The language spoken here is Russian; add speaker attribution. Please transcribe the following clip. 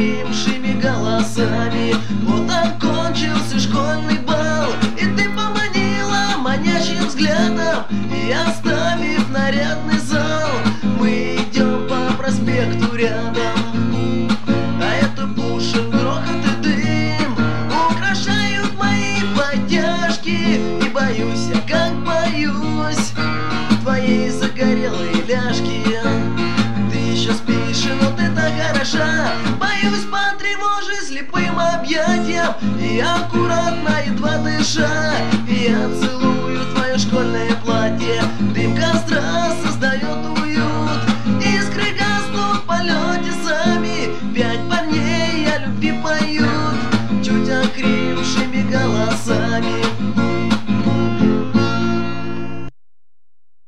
Speaker 1: охрипшими голосами. Вот окончился школьный бал, и ты поманила манящим взглядом. И оставив нарядный зал, мы идем по проспекту рядом. А это бушин, грохот и дым украшают мои подтяжки. И боюсь, я как боюсь твоей загорелой ляжки. Ты еще спишь, но ты так хороша. Боюсь потревожить слепым объятием. И аккуратно, едва дыша, я целую твое школьное платье. Дым костра создает уют, искры гаснут в полете сами. 5 парней о любви поют чуть охрипшими голосами.